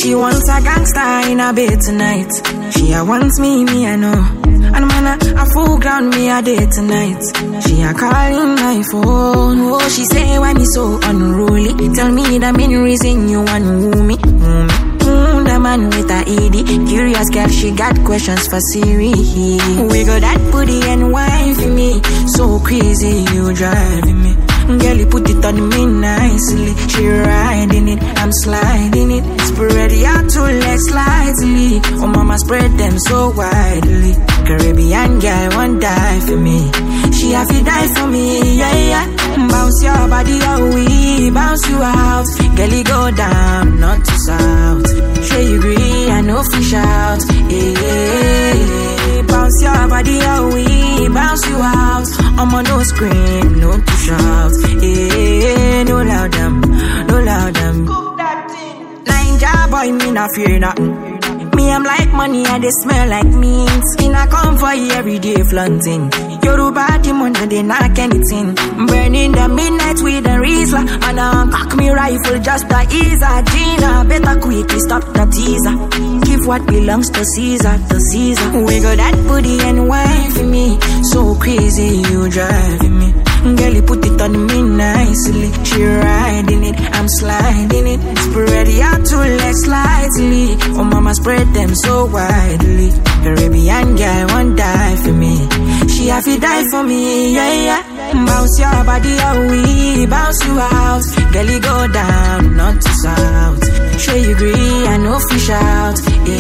She wants a gangster in a bed tonight. She wants me, I know. And man, a full ground me a day tonight. She a calling my phone. Oh, she say why me so unruly. Tell me the main reason you want woo me. The man with a ED. Curious girl, she got questions for Siri. We got that booty and wine for me. So crazy, you driving me. Girl, you put it on me nicely. She riding it, I'm sliding it. Spread your two legs slightly. Oh, mama, spread them so widely. Caribbean girl won't die for me. She have to die for me, yeah, yeah. Bounce your body out, we bounce you out. Girl, you go down, not to south. Sure you agree, I know fish out. Yeah, bounce your body out, we bounce you out. I'm on no scream, no to shout. Yeah, no loud them, no loud them. Ninja boy, me not fear nothing. Me, I'm like money and they smell like mints. In a come for you every day flaunting. Yoruba demon and they knock anything. Burning the midnight with a Rizla. And cock me rifle just to ease a Gina. Better quickly stop the teaser. Give what belongs to Caesar, to Caesar. We got that booty and wine for me. So crazy, you driving me. Girl, you put it on me nicely. She riding it, I'm sliding it. Spread your two legs slightly. Oh, mama, spread them so widely. Caribbean girl won't die for me. She have to die for me, yeah, yeah. Bounce your body out, we bounce you out. Girl, you go down, not to south. Sure you agree, I know fish out.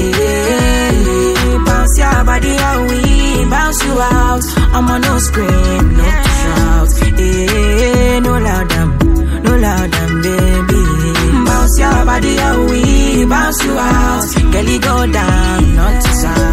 Yeah, bounce your body out, we bounce you out. I'm on no scream, no to shout. Yeah, no loud them, baby. Bounce your body out, we bounce you out. Girl, you go down, not to south.